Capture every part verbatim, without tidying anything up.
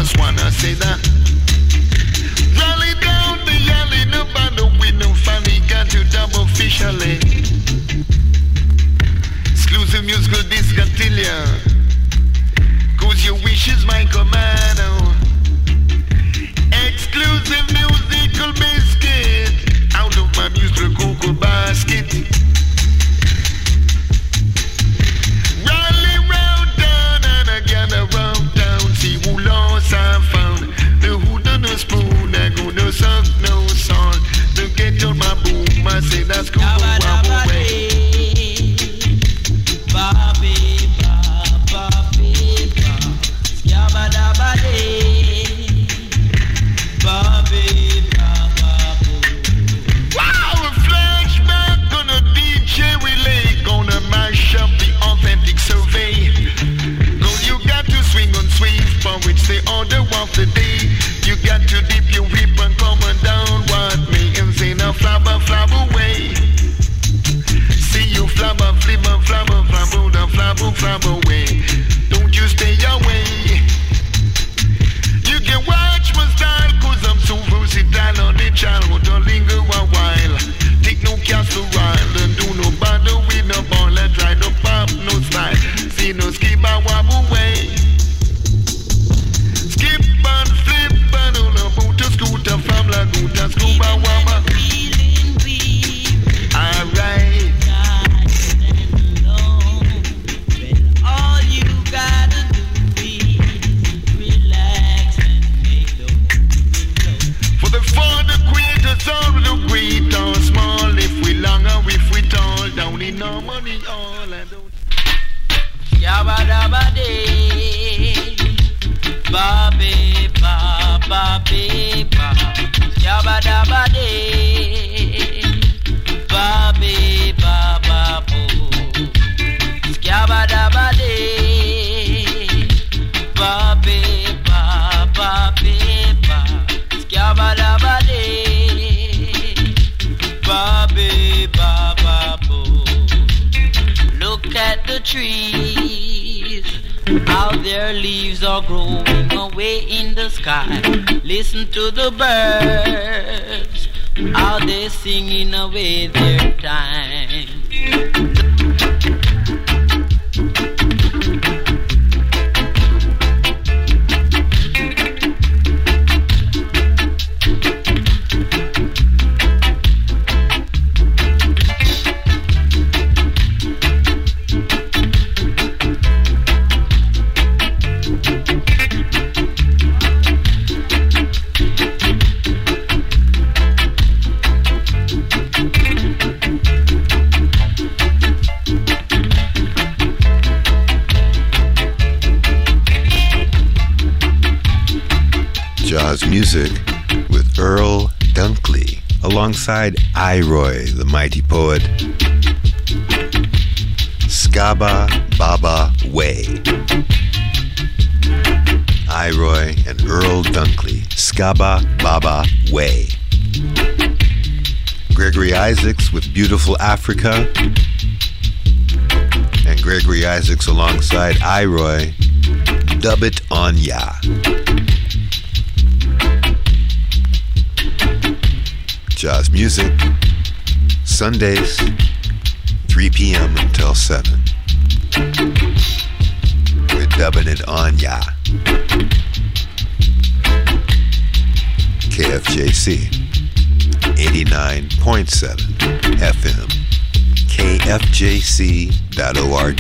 just wanna say that. Rally down the alley, no bother with no funny, got to double officially. Exclusive musical discantilia, cause your wish is my command. Oh. Exclusive musical biscuit, out of my musical cocoa basket. Rally round down and again around down, see who lost I found. The who done no spoon, I go no suck no salt. The get on my boom, I say that's cool. Away. Bobby, Bobby, Yabba dabba day. Bobby, wow, a flashback on a D J relay, gonna mash up the authentic survey. Cause you got to swing on swing, for which the order of the day. You got to dip your whip and come on down what me and say now flabber, flab away. See you flabber, flibber, flabber, flabber, the flabber, flab away. Don't you stay away. You can watch my style, cause I'm so versatile on the channel. Don't linger a while. Take no casserole and do no bother with no ball. And try no pop, no slide. See no skip and wobble away. Skip and flip and on a motor scooter from Laguta, scuba wobble. Alright. All you gotta do is relax and make love. For the father creators all the great or small, if we long or if we tall, down in no money all and don't. Yabba dabba day. Bobby, ba, Bobby, ba. Yabba dabba day. Bobby, ba, ba, boo. Yabba dabba day. Bobby, ba, Bobby, ba. Yabba dabba day. Bobby, ba, ba, boo. Look at the trees, how their leaves are growing away in the sky. Listen to the birds, how they're singing away their time. Jazz music with Earl Dunkley alongside Iroy, the mighty poet. Skaba Baba Way. Iroy and Earl Dunkley. Skaba Baba Way. Gregory Isaacs with Beautiful Africa. And Gregory Isaacs alongside Iroy. Dub It On Ya. Jazz music, Sundays, three p.m. until seven. We're dubbing it on ya. K F J C, eighty-nine point seven F M, K F J C dot org.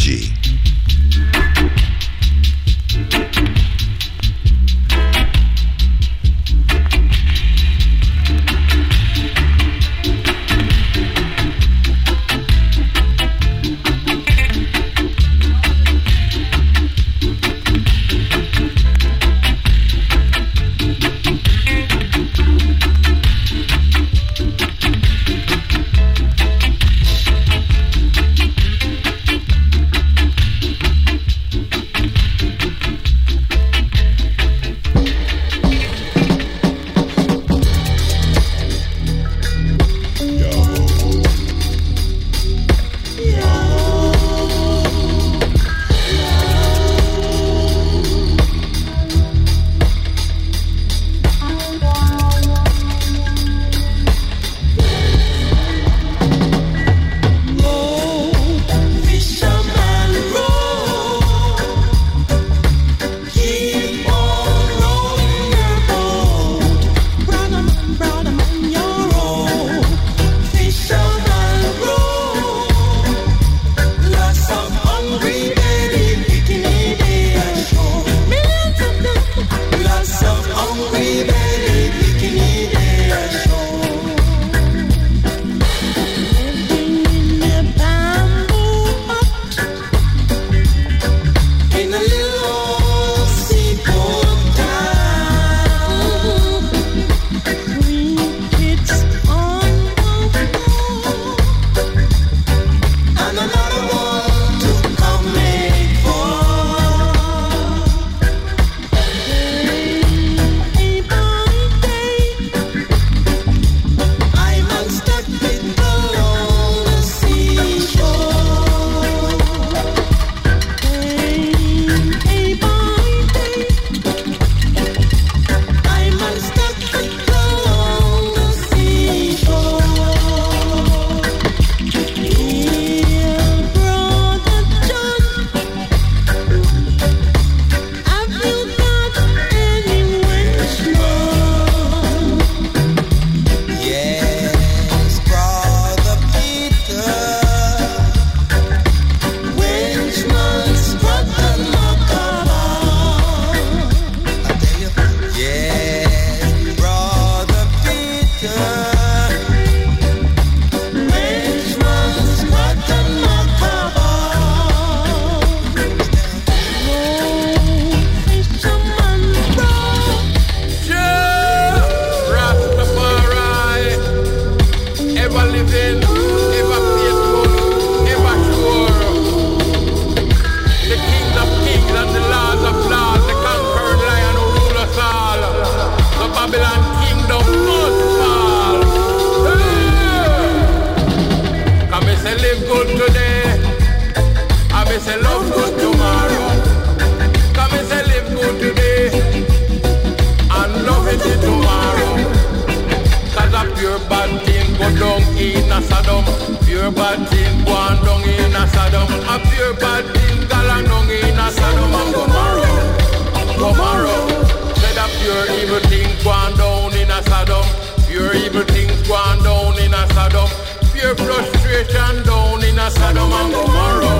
in a Saddam. Pure bad thing gone down in a Saddam. A pure bad thing galang down in a Saddam and Gomorrah. Gomorrah. Said a pure evil thing gone down in a Saddam. Pure evil things gone down in a Saddam. Pure frustration down in a Saddam and Gomorrah.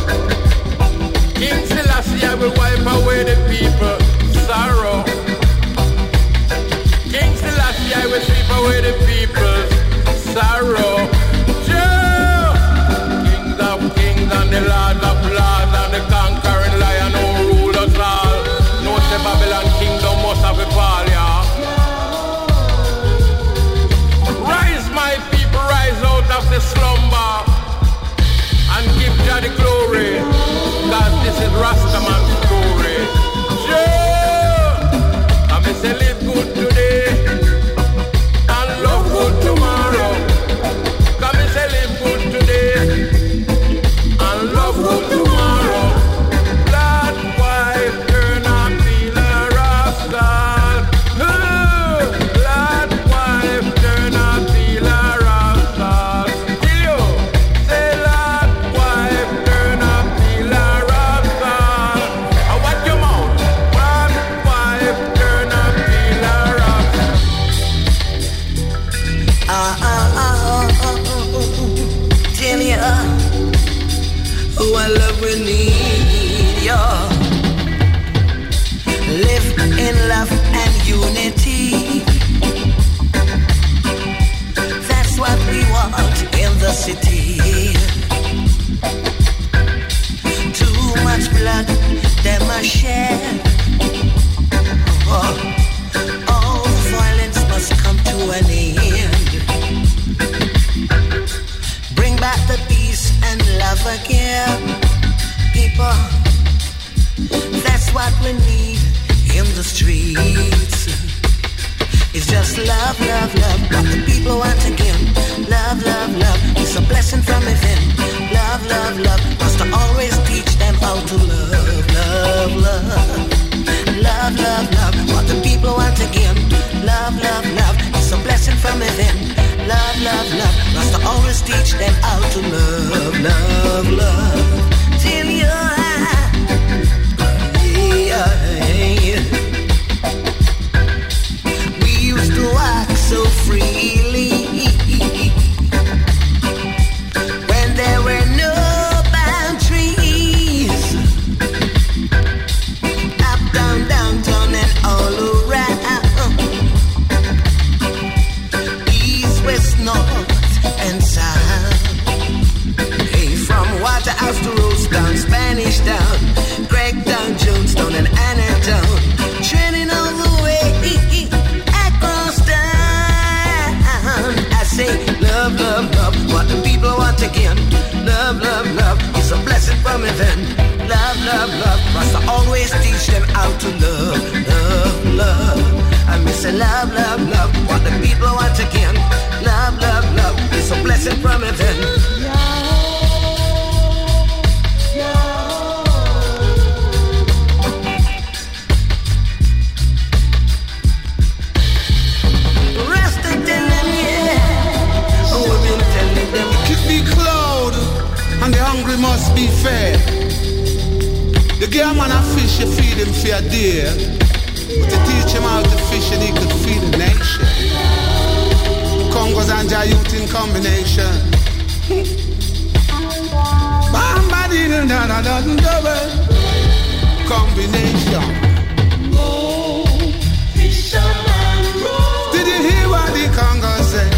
King Selassie I will wipe away the people sorrow. King Selassie I will sweep away the people's sorrow. Joe! Kings of kings and the lords of lords and the conquering lion who rule us all. No the Babylon kingdom must have a fall, yeah. Rise my people, rise out of the slumber and give Jah the glory, cause this is Rastaman's story. Joe! I may say live good today and love good tomorrow. Come and say live good today and love good tomorrow. Blood wife turn up feel a rascal. Blood wife turn up feel a rascal. Kill you. Say blood wife turn up feel a rascal. I watch your mouth. Blood wife turn up feel a rascal. Ah, ah, ah, ah, ah, tell ya, oh, I love we need ya. Live in love and unity. That's what we want in the city. Too much blood, them a shed. Oh, all violence must come to an end. Bring back the peace and love again, people. That's what we need in the streets. It's just love, love, love. What the people want again. Love, love, love. It's a blessing from heaven. Love, love, love. Must to always teach them how to love, love, love. Love, love, love. What the people want again. Love, love, love. It's a blessing from heaven. Love, love, love. Must to always teach them how to love, love, love. Till you're yeah, yeah. We used to walk so freely when there were no boundaries. Up, down, downtown and all around. East, west, north and south. Hey, from Waterhouse to Rosedown, Spanish Town, Craigtown, Jonestown and Annatown, training all the way across town. I say love, love, love, what the people want again. Love, love, love, it's a blessing from heaven. Love, love, love, must always teach them how to love, love, love. I miss a love, love, love, what the people want again. Love, love, love, it's a blessing from heaven. And the hungry must be fed. The girl man a fish, you feed him for a day. But to teach him how to fish and he could feed a nation. Congos and Jayut in combination. Bamba didn't da da da da combination. Oh, fisherman roll. Did you hear what the Congo said?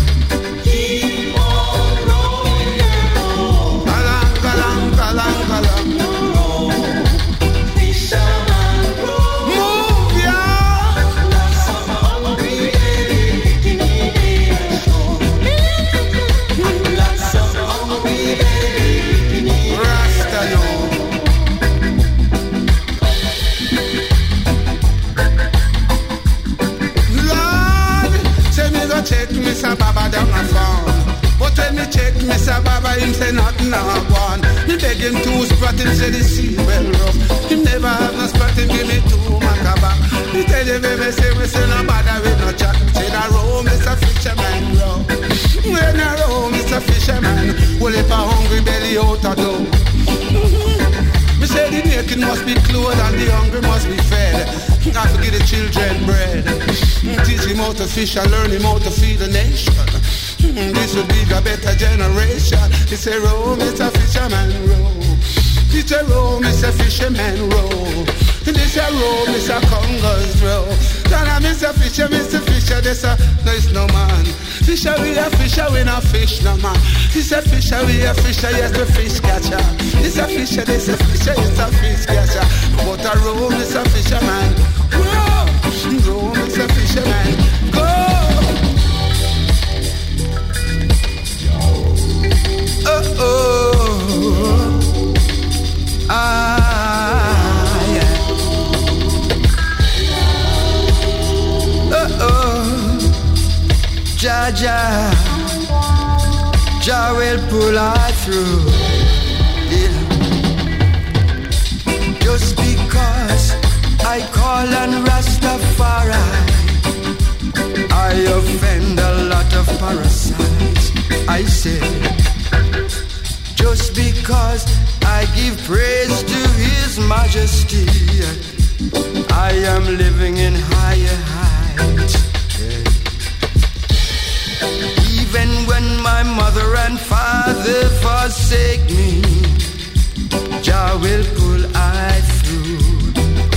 must be clothed and the hungry must be fed. I forget the children bread. Teach him how to fish and learn him how to feed the nation. This will be a better generation. It's a row, it's a fisherman row. It's a row, it's a fisherman row. This a row, it's a Congo's row. Then I miss a fisher, miss a fisher, this a, no it's no man. Fisher we a fisher, we no fish no man. This a fisher, we a fisher, yes the fish catcher. This a fisher, this a fisher, it's a fish catcher. But a row, it's a fisherman. Row, row, it's a fisherman. Go! Oh oh, ah yeah. Oh oh, Jah Jah, Jah will pull I through. Yeah. Just because I call on Rastafari, I offend a lot of parasites. I say. Just because I give praise to His Majesty, I am living in higher heights. Even when my mother and father forsake me, Jah will pull I through.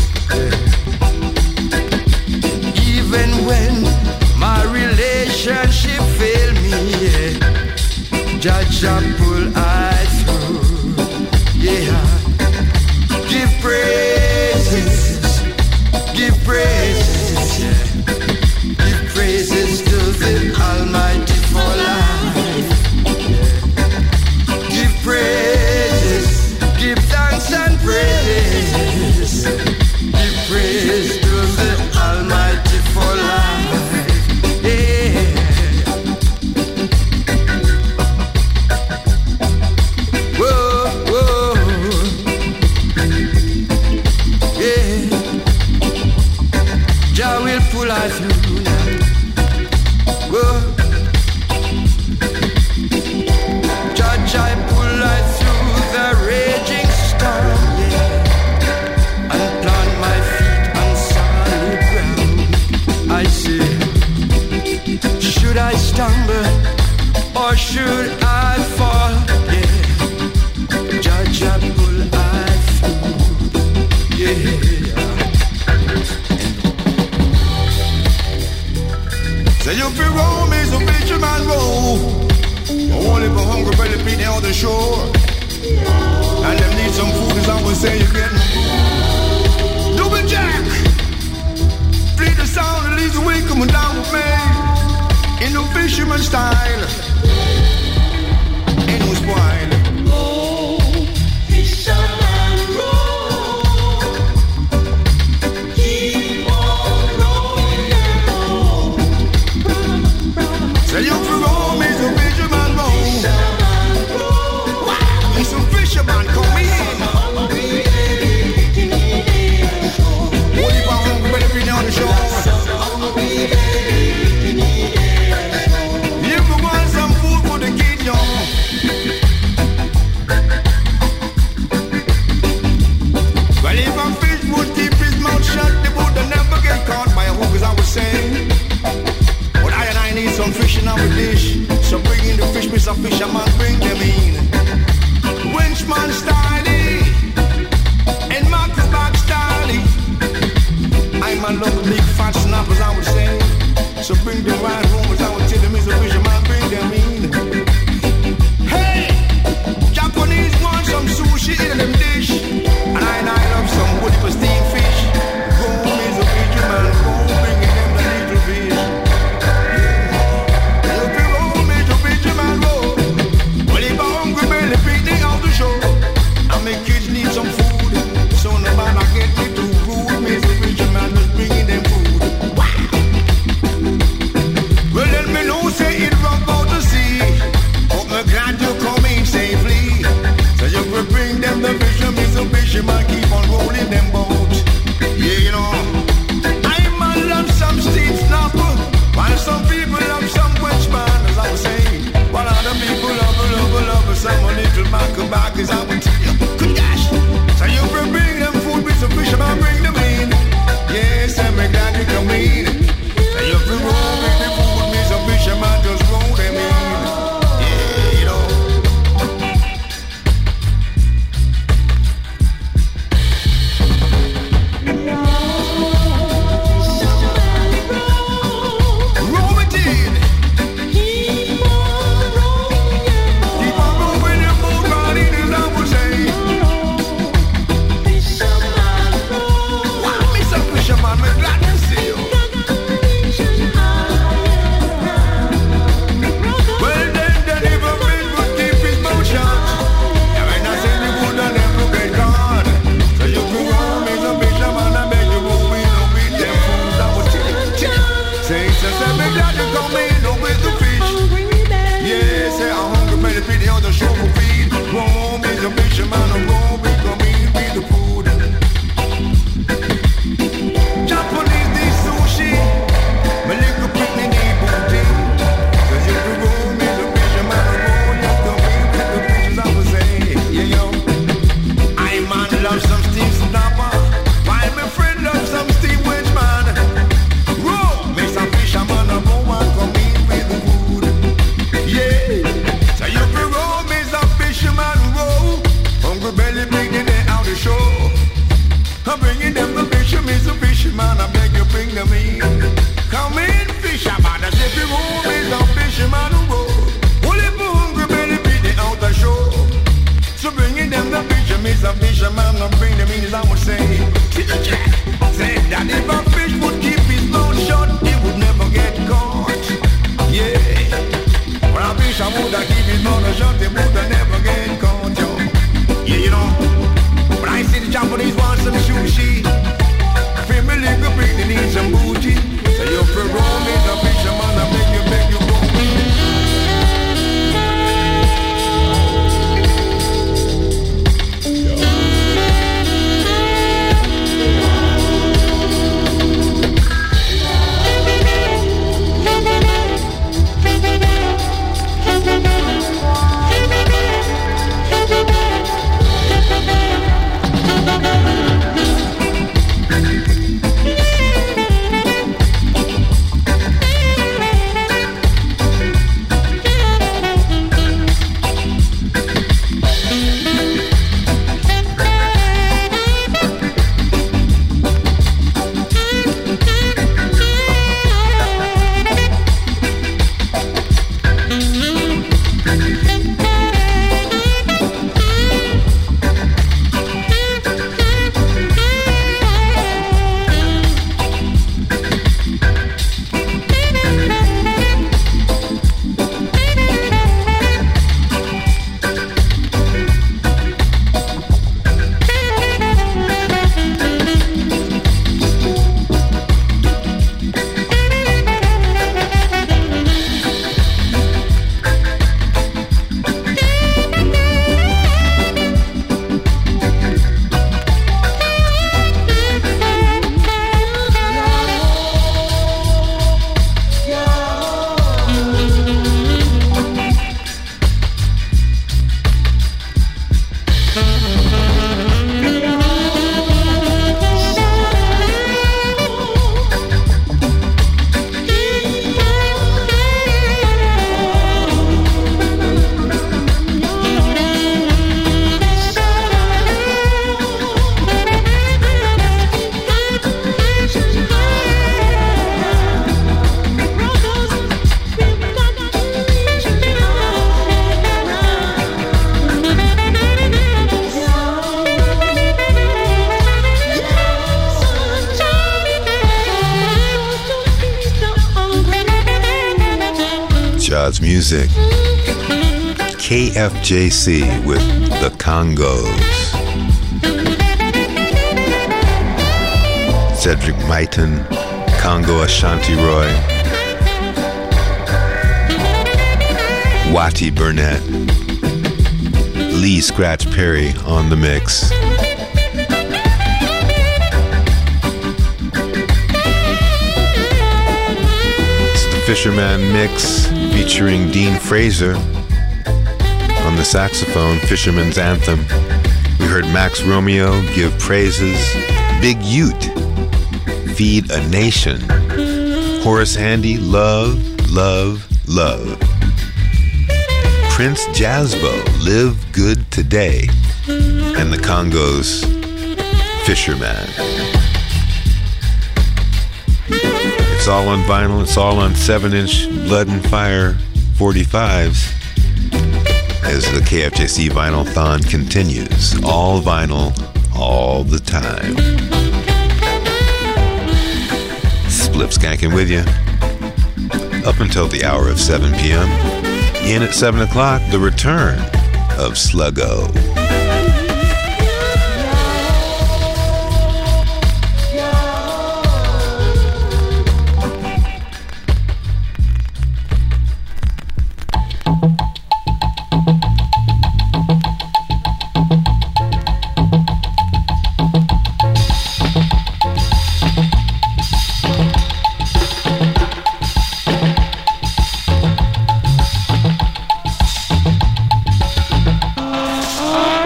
Even when my relationship fail me, Jah Jah pull I through, yeah. Give praises, give praises, yeah. Give praises to the Almighty for life, yeah. Give praises, give thanks and praise. Give praise to the Almighty for life, yeah. Pull I through now. Whoa. Judge, I pull I through the raging storm, yeah, and plant my feet on solid ground. I say, should I stumble or should I fall? Yeah, Judge, I pull I through, yeah. Say you feel roam is a fisherman roll. Only for hungry belly feet on the shore. And them need some food as I was saying you getting. Double Jack, flee the sound and leave the wind coming down with me. In the fisherman style. Ain't no spoil. Oh, fisherman roll. Keep on rolling and roll. Say you for roam is a fisherman roll. Wow, there's some fisherman coming in. Only for hungry when they be on the shore. You ever want some food for the kid, yo? Well, if a fish would keep his mouth shut, the would never get caught by a hook, as I was saying. But I and I need some fish in our dish. So bring in the fish, Mister Fisherman, bring them in. Wenchman Styly and Marco Back Styly. I'm a little big fat snap, as I would say. So bring them right home, as I would tell them, Mister Fisherman, bring them in. Hey! Japanese want some sushi in them dish. And I and I love some woody for steamed fish. Go, Mister Fisherman, go, bring them the little fish. Kids need some food, so no man I get me too rude. Mister Fisherman is bringing them food. fisherman and bring them in, as I would say. Say that if a fish would keep his mouth shut, he would never get caught. Yeah. When a fish I would have keep his mouth shut, he would have never get caught, yo. Yeah, you know. When I see the Japanese want some sushi, family go bring they need some booty. So you for roam in a fisherman and make you make you go. Music. K F J C with the Congos. Cedric Myton, Congo Ashanti Roy, Watty Burnett, Lee Scratch Perry on the mix. Fisherman mix featuring Dean Fraser on the saxophone, Fisherman's Anthem. We heard Max Romeo give praises, Big Ute, Feed a Nation, Horace Andy, Love, Love, Love, Prince Jazzbo, Live Good Today, and the Congos, Fisherman. It's all on vinyl, it's all on seven inch Blood and Fire forty-fives as the K F J C Vinyl-thon continues. All vinyl, all the time. Spliff Skanking with you up until the hour of seven p.m. In at seven o'clock, the return of Sluggo. Oh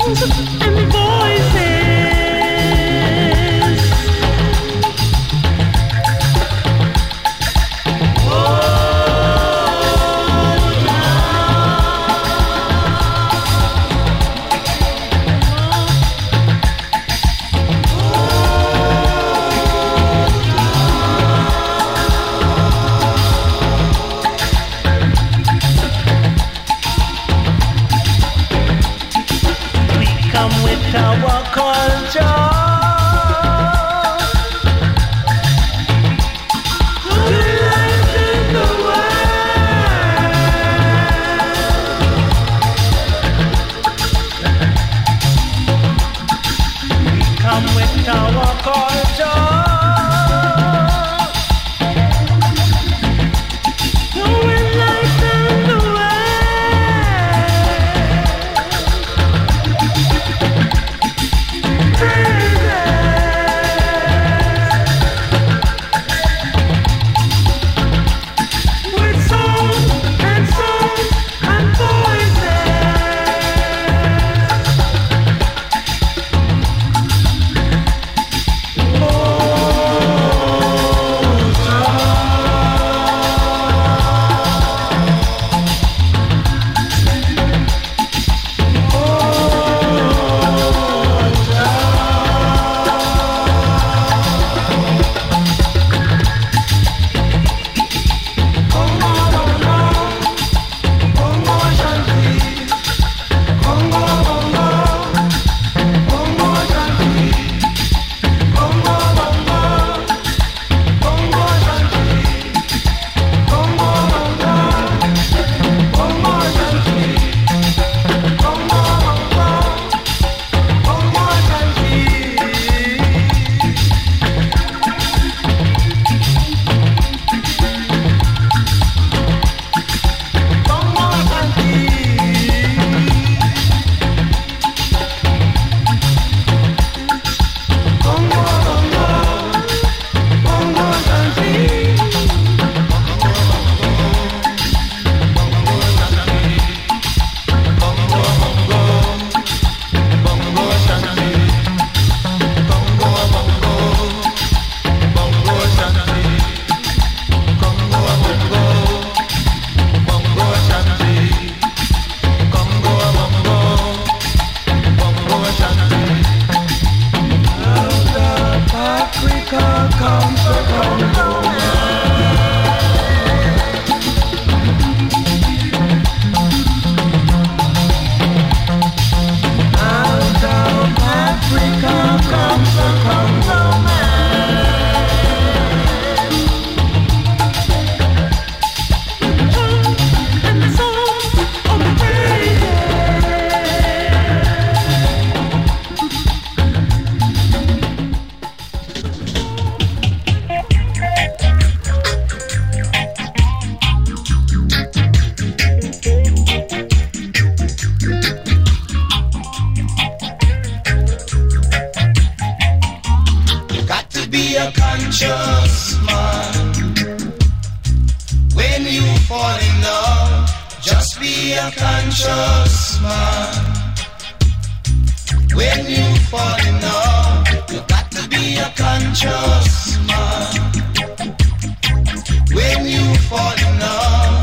conscious man. When you fall in love, just be a conscious man. When you fall in love, you got to be a conscious man. When you fall in love.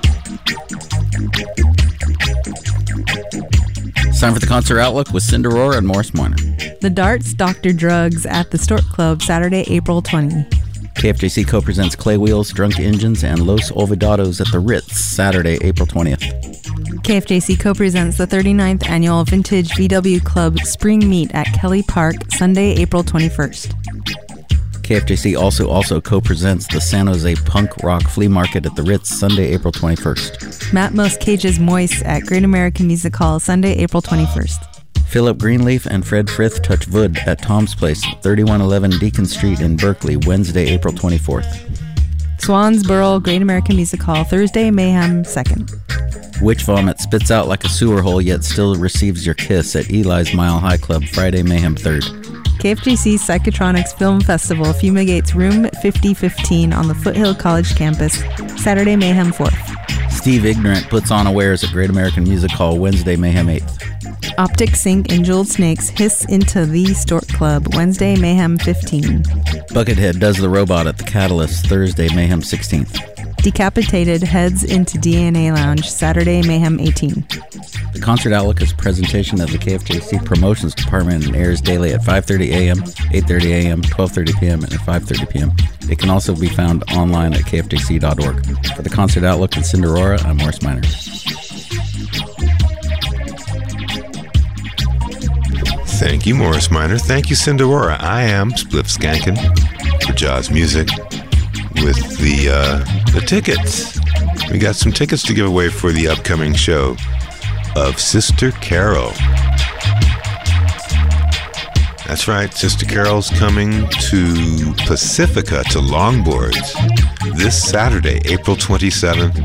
It's time for the Concert Outlook with Cinder Roar and Morris Moyner. The Darts, Doctor Drugs at the Stork Club, Saturday, April twentieth. K F J C co-presents Clay Wheels, Drunk Engines, and Los Olvidados at the Ritz, Saturday, April twentieth. K F J C co-presents the thirty-ninth Annual Vintage V W Club Spring Meet at Kelly Park, Sunday, April twenty-first. K F J C also also co-presents the San Jose Punk Rock Flea Market at the Ritz, Sunday, April twenty-first. Matt Most Cage's Moist at Great American Music Hall, Sunday, April twenty-first. Philip Greenleaf and Fred Frith touch wood at Tom's Place, thirty-one eleven Deacon Street in Berkeley, Wednesday, April twenty-fourth. Swansboro, Great American Music Hall, Thursday, Mayhem second. Witch Vomit spits out like a sewer hole yet still receives your kiss at Eli's Mile High Club, Friday, Mayhem third. K F J C Psychotronics Film Festival fumigates room fifty fifteen on the Foothill College campus, Saturday, Mayhem fourth. Steve Ignorant puts on Awares at Great American Music Hall Wednesday, Mayhem eighth. Optic Sync and Jeweled Snakes hiss into the Stork Club Wednesday, Mayhem fifteenth. Buckethead does the robot at the Catalyst Thursday, Mayhem sixteenth. Decapitated heads into D N A Lounge Saturday, Mayhem eighteenth. The Concert Outlook is a presentation of the K F J C Promotions Department and airs daily at five thirty a.m., eight thirty a.m., twelve thirty p.m., and five thirty p.m. It can also be found online at k f j c dot org. For the Concert Outlook in Cinderora, I'm Morris Minor. Thank you, Morris Minor. Thank you, Cinderora. I am Spliff Skankin for Jaws Music with the uh, the tickets. We got some tickets to give away for the upcoming show of Sister Carol. That's right, Sister Carol's coming to Pacifica to Longboards this Saturday, April twenty-seventh.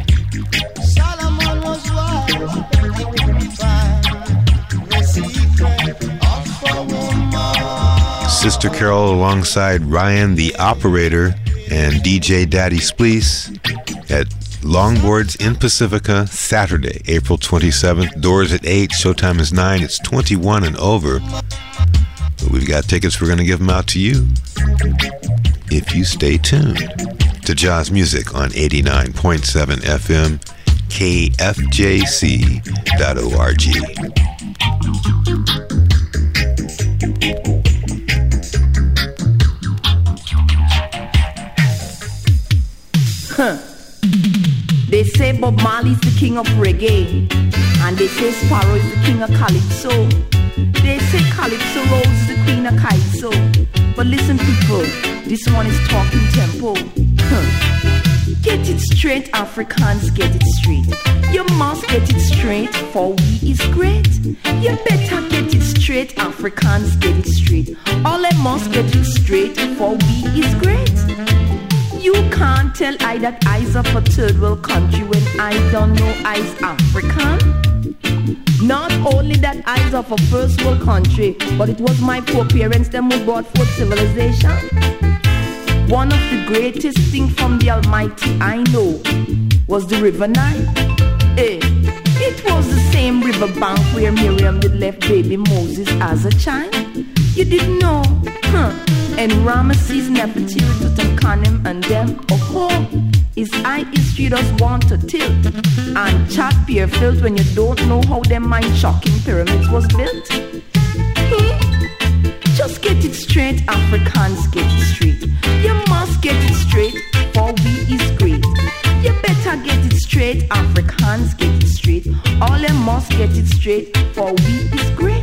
Sister Carol alongside Ryan the Operator and D J Daddy Spleece at Longboards in Pacifica, Saturday, April twenty-seventh. Doors at eight, showtime is nine. It's twenty-one and over. But we've got tickets. We're going to give them out to you if you stay tuned to Jaws Music on eighty-nine point seven F M, K F J C dot org. Huh. They say Bob Marley's the king of reggae, and they say Sparrow is the king of calypso. They say calypso Rose is the queen of calypso. But listen, people, this one is talking tempo. Huh. Get it straight, Africans, get it straight. You must get it straight, for we is great. You better get it straight, Africans, get it straight. All I must get it straight, for we is great. You can't tell I that I's of a third world country when I don't know I's African. Not only that I's of a first world country, but it was my poor parents them who brought forth civilization. One of the greatest things from the Almighty I know was the River Nile. Eh, it was the same river bank where Miriam did left baby Moses as a child. You didn't know, huh? And Ramesses, Nefertiti, Tutankhamun and them, oh ho, is I history does want to tilt and chat peer filled when you don't know how them mind-shocking pyramids was built. Hmm? Just get it straight, Africans, get it straight. You must get it straight, for we is great. You better get it straight, Africans, get it straight. All them must get it straight, for we is great.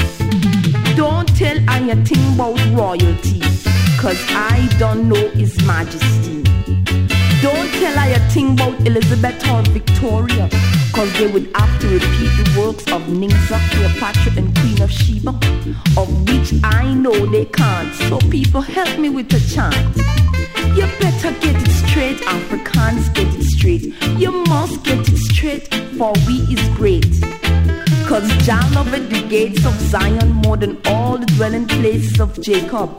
Don't tell I a thing about royalty, cause I don't know His Majesty. Don't tell I a thing about Elizabeth or Victoria, cause they would have to repeat the works of Ninsa, Cleopatra and Queen of Sheba, of which I know they can't. So people help me with a chant. You better get it straight, Africans, get it straight. You must get it straight, for we is great. Cause Jah loveth the gates of Zion more than all the dwelling places of Jacob.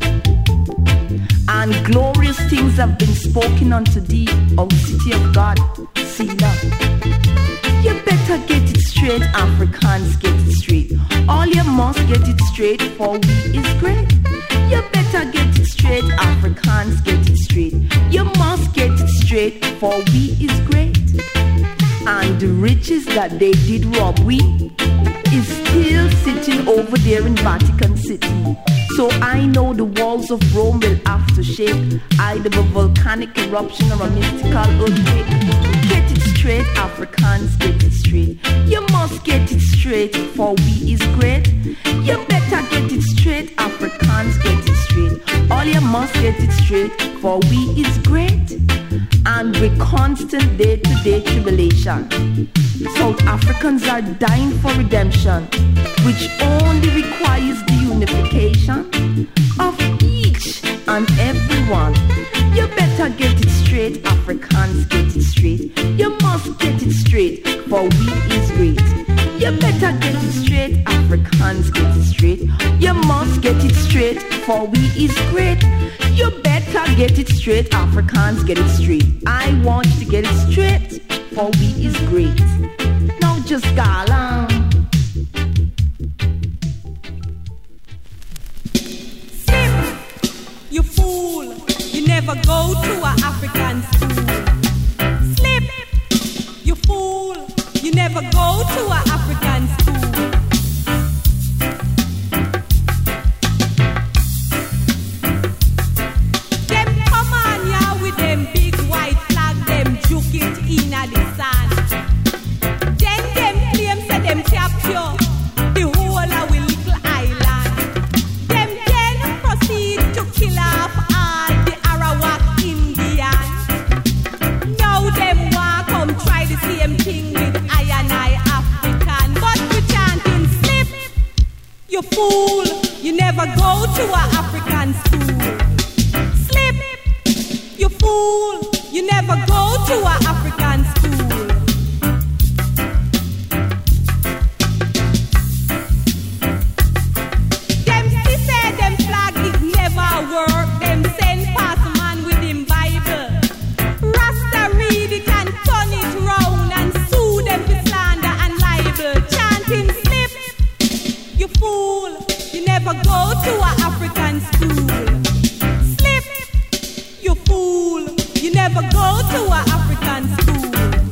And glorious things have been spoken unto thee, O city of God, Selah. You better get it straight, Africans, get it straight. All you must get it straight, for we is great. You better get it straight, Africans, get it straight. You must get it straight, for we is great. And the riches that they did rob we is still sitting over there in Vatican City. So I know the walls of Rome will have to shake, either a volcanic eruption or a mystical earthquake. Get it straight, Africans, get it straight. You must get it straight, for we is great. You better get it straight, Africans, get it straight. All you must get it straight, for we is great. And with constant day-to-day tribulation, South Africans are dying for redemption, which only requires the unification of each and everyone. You better get it straight, Africans, get it straight. You must get it straight, for we is great. You better get it straight, Africans, get it straight. You must get it straight, for we is great. You better get it straight, Africans, get it straight. I want you to get it straight, for we is great. Now just go along. Slip, you fool. You never go to an African school. Slip, you fool. You never go to an African school. Them come on ya with them big white flag, them juke it in a the sand. Then them claim say them capture the whole of we little island. Them then proceed to kill off all the Arawak Indian. Now them want come try the same thing with I and I African, but we chanting slip. You fool, you never go to an African school. Slip, you fool, you never go to an African school. Them still say them flag it never work. Them send pass man with him Bible. Rasta read it and turn it round and sue them for slander and libel. Chanting slip, you fool, you never go to an African school. Slip, you fool, you never go to an African school.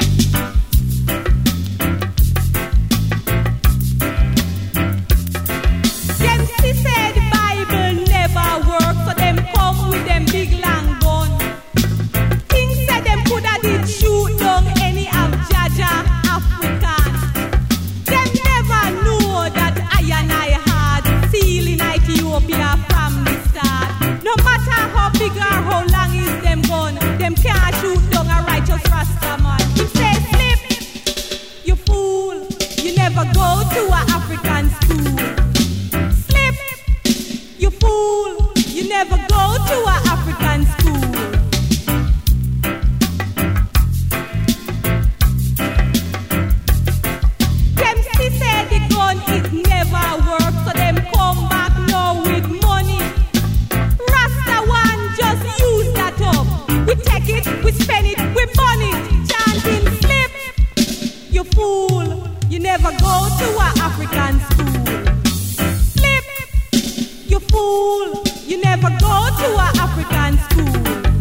Them still say the Bible never work, so them come with them big long gun. Things say them coulda did shoot down any of Jaja African. Them never know that I and I had seal in Ethiopia from the start. No matter how big or how long is them gun, them can't shoot down a righteous Rasta man. He say slip, you fool, you never go to an African school. Slip, you fool, you never go to an African school. Them still say the gun it never work, so them come back now with money. Rasta one just use that up. We take it, we spend it, we burn it. Chanting slip, you fool, you never go to an African school. Slip, you fool, you never go to an African school.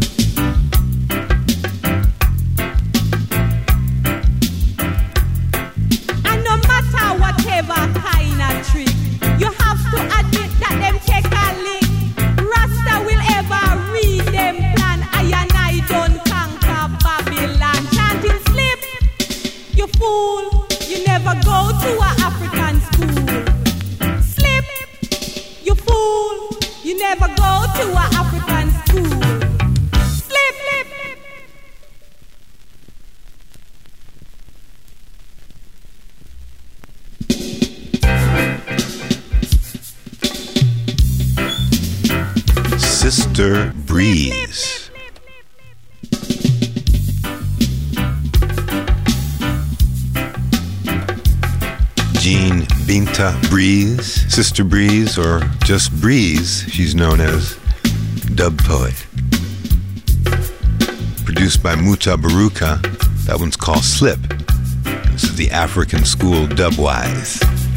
And no matter whatever kind of trick, you have to admit that them take a lick. Rasta will ever read them plan. I and I don't conquer Babylon. Chanting slip, you fool, you never go to an African school. Slip, you fool, you never go to an African school. Slip, slip. Sister Breeze. Jean Binta Breeze, Sister Breeze, or just Breeze, she's known as Dub Poet. Produced by Muta Baruka, that one's called Slip. This is the African School Dubwise.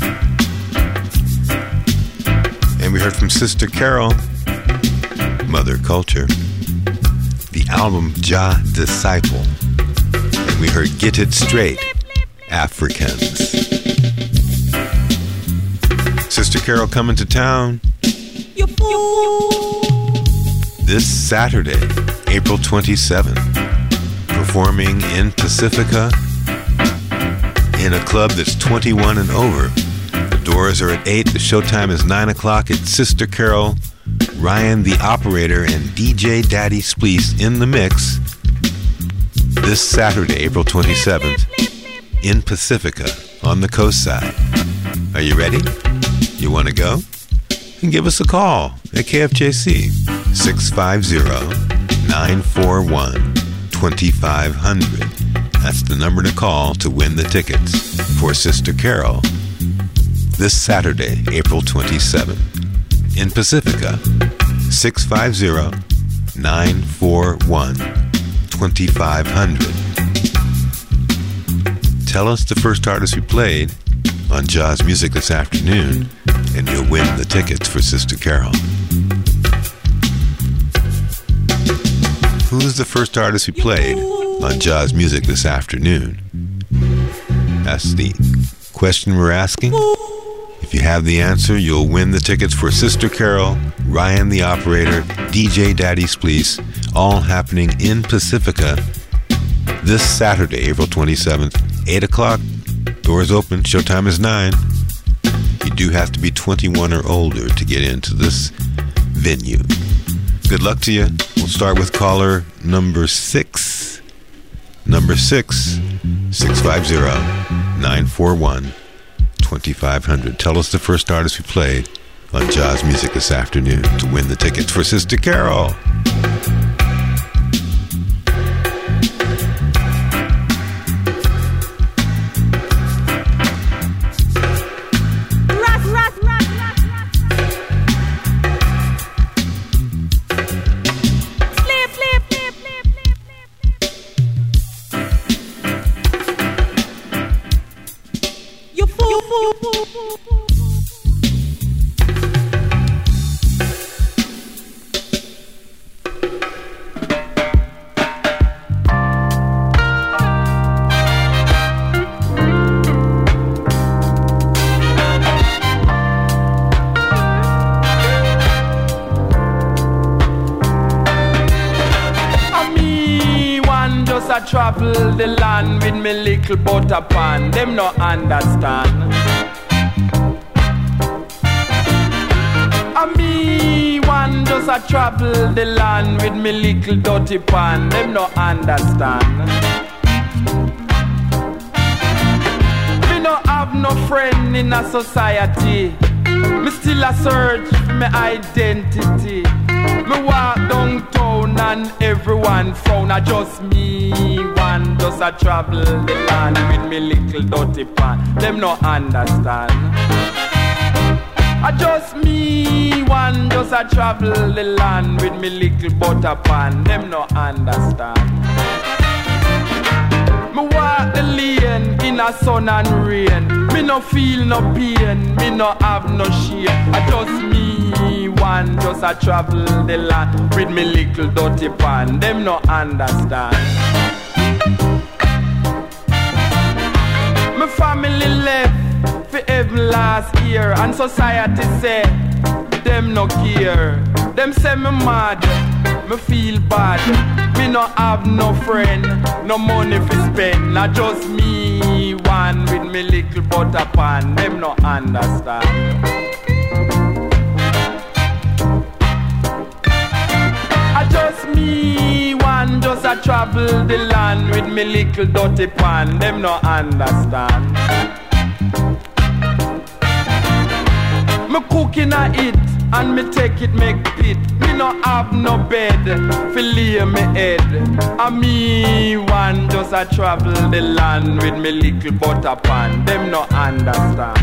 And we heard from Sister Carol, Mother Culture, the album Jah Disciple. And we heard Get It Straight, Africans. Sister Carol coming to town You fool. this Saturday, April twenty-seventh, performing in Pacifica in a club that's twenty-one and over. The doors are at eight, the showtime is nine o'clock. It's Sister Carol, Ryan the Operator, and D J Daddy Spleece in the mix this Saturday, April twenty-seventh, in Pacifica on the coast side. Are you ready? You want to go? Then give us a call at K F J C, six five zero, nine four one, two five zero zero. That's the number to call to win the tickets for Sister Carol this Saturday, April twenty-seventh, in Pacifica, six five zero, nine four one, two five zero zero. Tell us the first artist we played on Jaws Music this afternoon, and you'll win the tickets for Sister Carol. Who's the first artist we played on Jaws Music this afternoon? That's the question we're asking. If you have the answer, you'll win the tickets for Sister Carol, Ryan the Operator, D J Daddy Spleece, all happening in Pacifica this Saturday, April twenty-seventh, eight o'clock. Doors open, showtime is nine. You do have to be twenty-one or older to get into this venue. Good luck to you. We'll start with caller number six. Number six, six five zero, nine four one, two five zero zero. Tell us the first artist we played on Jaws Music this afternoon to win the tickets for Sister Carol. Travel the land with me little butter pan, them no understand. And me one just a travel the land with me little dirty pan, them no understand. Me no have no friend in a society, me still a search for me identity. Me walk downtown and everyone frown. I just me one just a travel the land with me little dirty pan. Them no understand. I just me one just a travel the land with me little butter pan. Them no understand. Me walk the lane in a sun and rain. Me no feel no pain. Me no have no shame. I just me one just a travel the land with me little dirty pan. Them no understand. My family left for heaven last year, and society say them no care. Them say me mad, me feel bad. Me no have no friend, no money for spend. Not just me one with me little butter pan. Them no understand. I just me one just a travel the land with me little dirty pan. Them no understand. Me cooking a it and me take it make pit. Me no have no bed fi lay me head. And me one just a travel the land with me little butter pan. Them no understand.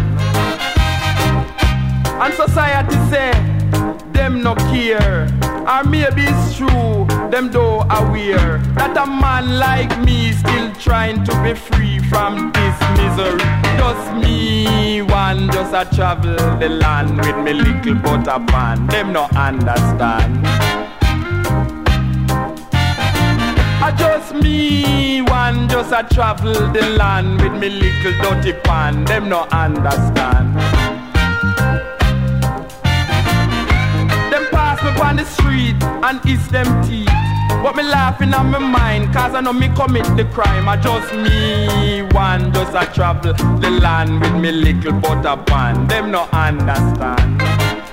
And society say them no care. Or maybe it's true, them don't aware that a man like me still trying to be free from this misery. Just me one just a travel the land with me little butter pan. Them no understand. I just me one just a travel the land with me little dirty pan. Them no understand. Them pass me on the street and eat them teeth. But me laughing on my mind, cause I know me commit the crime. I just me one just a travel the land with me little butter pan. Them no understand.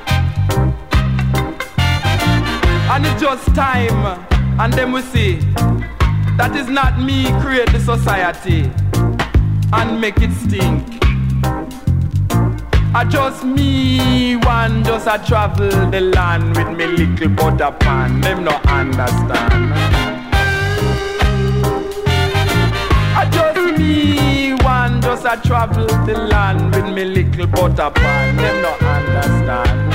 And it's just time, and them we see that is not me create the society and make it stink. I just me one just a travel the land with me little butter pan. Them no understand. I just me one just a travel the land with me little butter pan. Them no understand.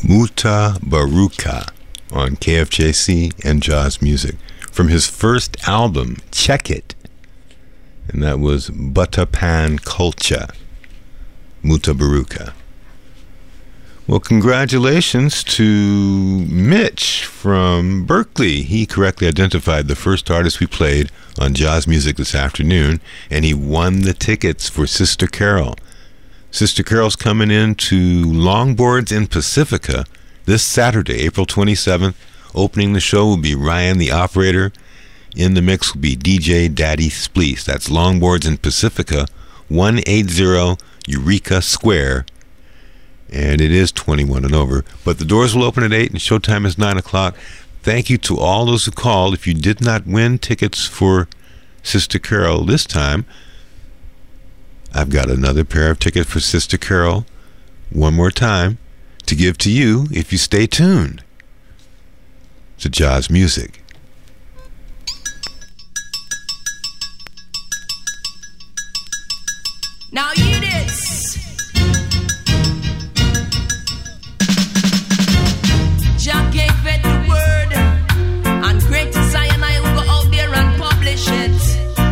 Mutabaruka on K F J C and Jaws Music from his first album, Check It. And that was Butapan Culture, Mutabaruka. Well, congratulations to Mitch from Berkeley. He correctly identified the first artist we played on Jaws Music this afternoon, and he won the tickets for Sister Carol. Sister Carol's coming in to Longboards in Pacifica this Saturday, April twenty-seventh. Opening the show will be Ryan the Operator. In the mix will be D J Daddy Spleece. That's Longboards in Pacifica, one eighty Eureka Square. And it is twenty-one and over. But the doors will open at eight and showtime is nine o'clock. Thank you to all those who called. If you did not win tickets for Sister Carol this time, I've got another pair of tickets for Sister Carol one more time to give to you if you stay tuned to Jaws Music. Now hear this. Jah gave it the word, and great Zion I will go out there and publish it.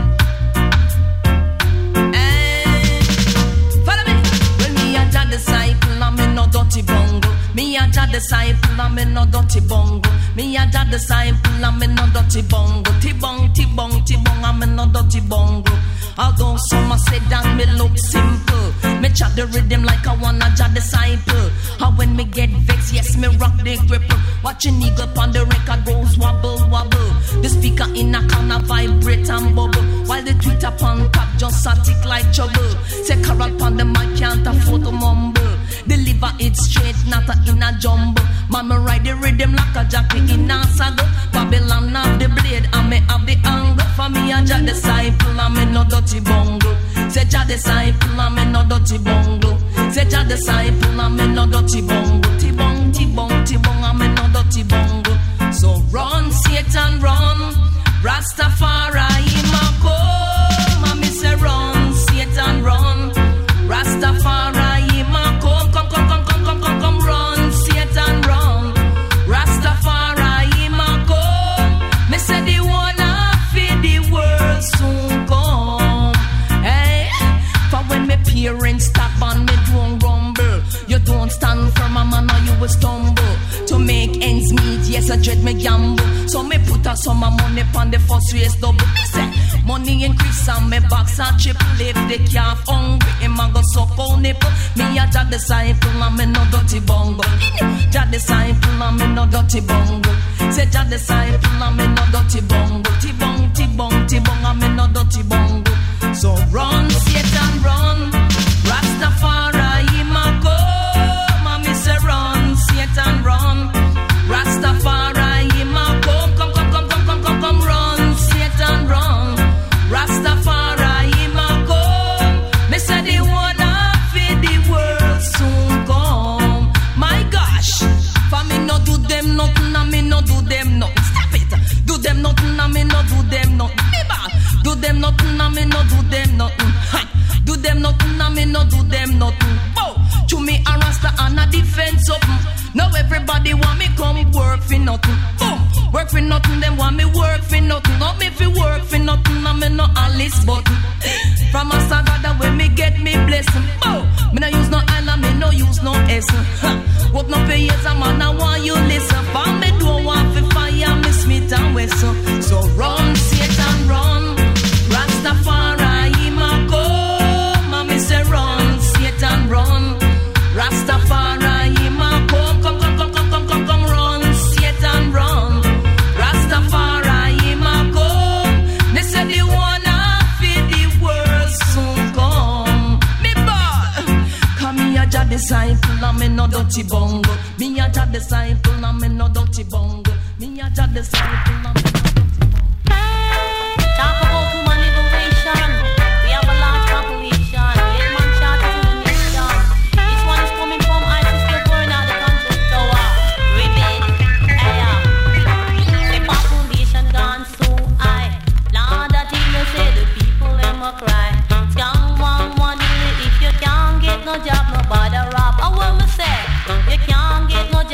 And follow me. Well, me a Jah disciple, I'm in no dirty bungle. Me a Jah disciple, I'm in no dirty bungle. Me a Jah disciple, I'm in no dirty bungle. T-bong, T-bong, T-bong, I'm in no dirty bungle. Although some say that me look simple, me chat the rhythm like I wanna Jah disciple. How when me get vexed, yes me rock the grip. Watching eagle on the record goes wobble wobble. The speaker in a corner vibrate and bubble, while the tweet upon top just a tick like trouble. Say Carol pon the mic can't afford to mumble. Deliver it straight, not a in a jumble. Mama ride the rhythm like a jockey in a saddle. Babylon have the blade and me have the angle. For me a Jah disciple and me no dirty bungle. Say Jah disciple and me no dirty bungle. Say Jah disciple and me no dirty bungle. T-bong, T-bong, T-bong and me no dirty bungle. So run, Satan, run. Rastafari, ma come. And me say run, Satan, run. Rastafari, ma come. Come, come, come, come, come, come, come, run, Satan, run. Rastafari, ma come. Me say the one of the world soon come. Hey, for when me parents stop and me don't rumble, you don't stand firm, a man, or you will stumble. To make ends meet, yes, I dread me gamble. So me put a sum of money on the first race double. Me say, money increase and me box and triple. If the calf hungry, him a go suck on nipple. Me a Jah disciple and me no dirty bungle. Jah disciple and me no dirty bungle. Say Jah disciple and me no dirty bungle. T-bong, T-bong, T-bong and me no dirty bungle. So run, Satan, run. Rastafari, him a come. And me say run, Satan, run. Rastafari, him a come. Come, come, come, come, come, come, come, run, Satan, run. Rastafari, him a come. Me say the one of the world soon come. My gosh, for me no do them nothing, and me no do them nothing. Stop it. Do them nothing, and me no do them nothing. Do them nothing, and me no do them nothing. Do them nothing, and me no do them nothing. Oh, to me a rasta and a defense up. Now everybody want me come work for nothing. Boom, work for nothing, them want me work for nothing. Not me fi work for nothing, and me no Alice button. From a saga when me get me blessing. Boom, me no use no island, me no use no essence. Open up your ears, a man, I want you listen. For me don't want to fire me Smith and Wesson. So run, Satan, run. Rastafari, him a come. And me say run, Satan, run. Rastafari, him a come. Come, come, come, come, come, come, come, run, Satan, run. Rastafari, him a come. They say the one of the world soon come. Me ball, come me a Jah disciple and me no dirty bungle. Me a Jah disciple and me no dirty bungle. Me a Jah disciple and me no dirty bungle. Talk about human liberation. We have a large population. Eight man shot to the nation. This one is coming from ISIS to burn out the country tower. Ribbon, air. The population gone so high. Lord, that you say the people them a cry. Scam one one if you can't get no job, no bother rap. I will me say you can't get no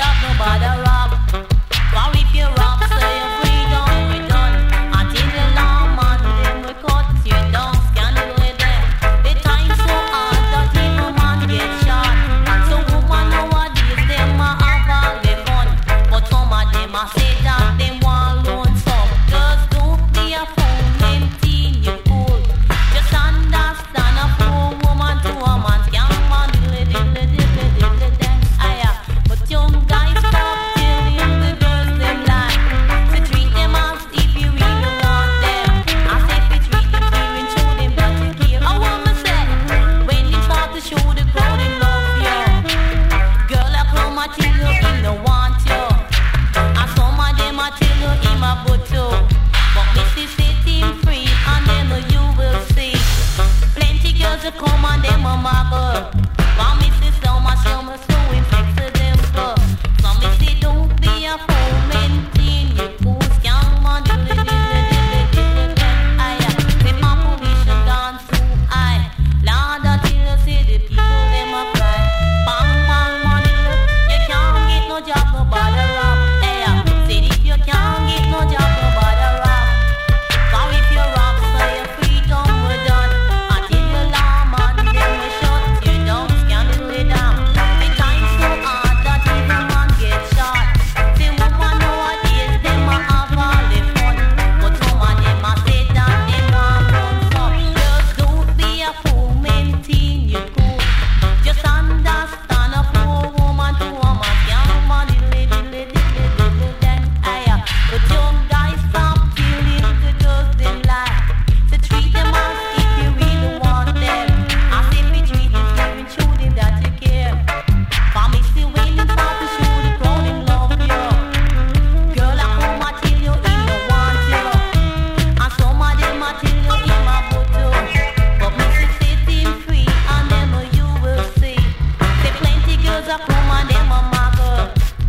a tell you him no want you. And some of them a tell you him a put you. But me see set him free and then you will see. Plenty girls will come and them a muggle. While me see so much you must do him sex to them for. So me see don't be a fool, maintain your cool scam man. Diddle diddle diddle diddle diddle. Aye, the population gone so high. Lord, I tell you see the people them a cry. Bang bang man, you can't get no job no bother rap. Aye, say if you can't get no job no bother rap. Cause if you rap so your freedom we done. Until you law man, then we shut you down, scandal it down. The time's so hard that even man get shot. The woman nowadays them a have all the fun, but some of them a say that them want run some. Just don't be a fool, maintain your cool. Just understand a poor woman to a man young man diddly diddly diddly diddly then aye. But young guys stop killing the girls in life. So treat them as if you really want them. As if you treat them fair and show them that you care. For me still waiting for to show the crowd in love you. Girl I come a tell you him no want you. And some of them a tell you him a put you. But me still set him free and them you will see. Say plenty girls a come and them a muggle.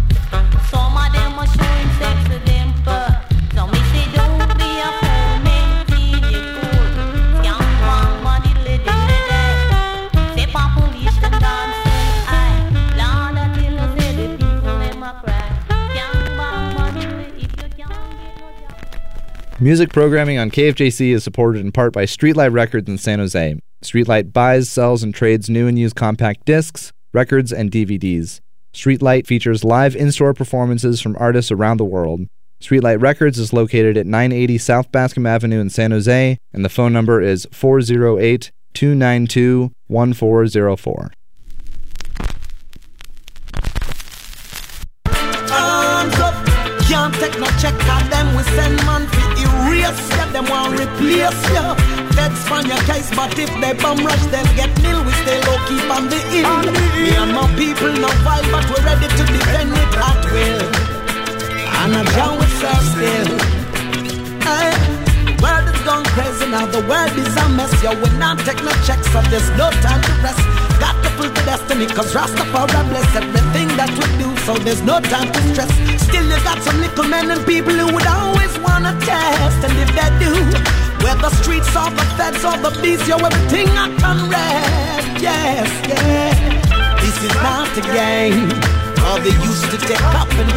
Some of them a showing sex to them but so me say don't be a fool, maintain your cool. Scam bang man diddly diddly day. Say population gone so high. Lord I tell you say the people them a cry. Scam bang man diddly if you can't get no job. Music programming on K F J C is supported in part by Streetlight Records in San Jose. Streetlight buys, sells, and trades new and used compact discs, records, and D V Ds. Streetlight features live in-store performances from artists around the world. Streetlight Records is located at nine eighty South Bascom Avenue in San Jose, and the phone number is four oh eight, two nine two, one four oh four. Hands up, can't take no check on them. We send man for erase ya, them want replace ya. Feds find your case, but if they bum rush, they'll get nil. We stay low, keep on the hill. Me and my people no fight, but we're ready to defend it at will. And I'm down with self still. Hey, the world is gone crazy now, the world is a mess. Yo, we not take no checks, so there's no time to rest. Got to fulfill destiny, cause Rastafari bless everything that we do, so there's no time to stress. Still you got some little men and people who would always wanna test, and if they do, whether streets or the feds or the beast, yo, everything I can read. Yes, yeah. This is not a game, all they used to take up and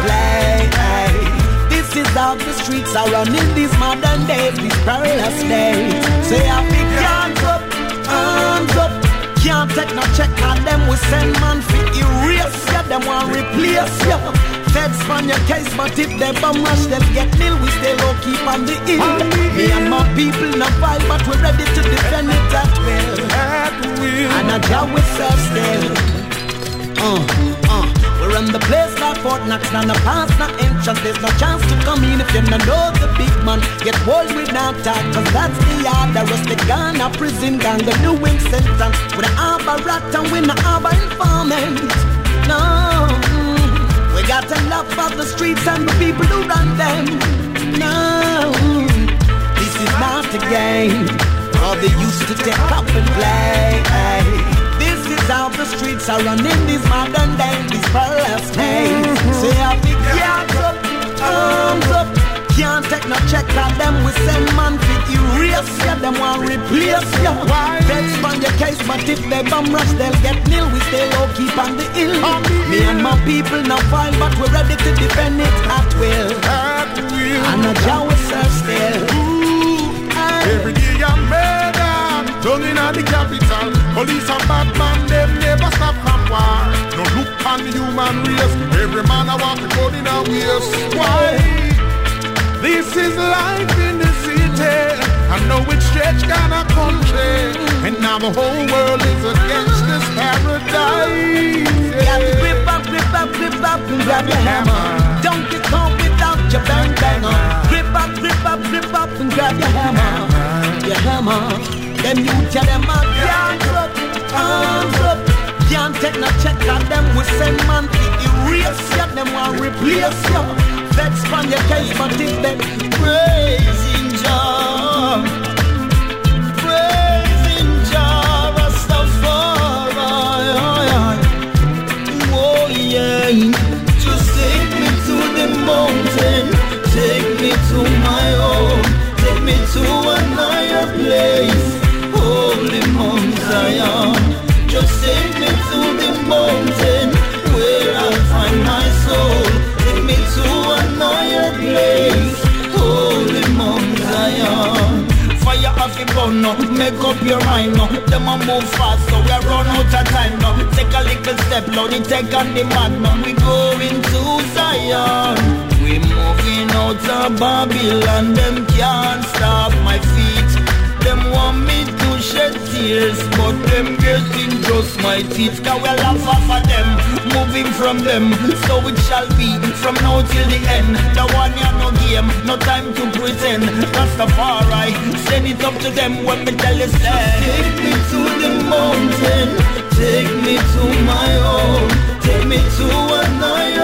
play. This is how the streets are running these modern days, these perilous days. Say I big hands up, hands up. Can't take no check on them, we send man for erase ya. Them want replace ya. Feds find your case, but if they bum rush, they'll get nil. We stay low, keep on the hill. Me and my people not fight, but we're ready to defend it at will. And I job with self still. Uh, uh, we're on the place like Fort Knox, not a pass, not entrance. There's no chance to come in if you don't know the big man. Get bold without talk, cause that's the yard. The rest of Ghana prison gang, the new wing sentence. We don't have a rat and we don't have an informant. No, we got to love for the streets and the people who run them. No, this is not a game, all they used to take up and play. This is how the streets are running these modern days, these perilous days. Say I big hands up, arms up. Can't take no check on them. We send man for erase ya. Them want replace ya. Feds find your case, but if they bum rush, they'll get nil. We stay low, keep on the hill. Me and my people now fine, but we're ready to defend it at will. And a jaw with self still. Every day I'm murder, down in the capital. Police and Batman, them never stop from war. No look on the human race. Every man I want to go in a waste. Why? This is life in the city. I know it's stretch kind of country, and now the whole world is against this paradise. You have to grip up, grip up, grip up, and grab your hammer. Don't get caught without your bang banger. Grip up, grip up, grip up, and grab your hammer. Your hammer. Them youth, yeah, them are hands up, arms up. Can't take no check on them. We send man to erase case, but it's them praising Jah, praising Jah Rastafari. Oh yeah, just take me to the mountain, take me to my home, take me to an higher place, holy Mount Zion. Just take me to the mountain where I'll find my soul. Take me to an higher place, holy Mount Zion. Fire off your gun now, make up your mind now. Them a move fast, so we run out of time now. Take a little step, now the take on the magnum. We going to Zion. We moving out of Babylon. Them can't stop my feet. Them want me to shed tears, but them getting just my teeth. Cause we laugh off of them, moving from them. So it shall be from now till the end. The one ya no game, no time to pretend. Rastafari, send it up to them when me tell you say, take me to the mountain, take me to my home, take me to an higher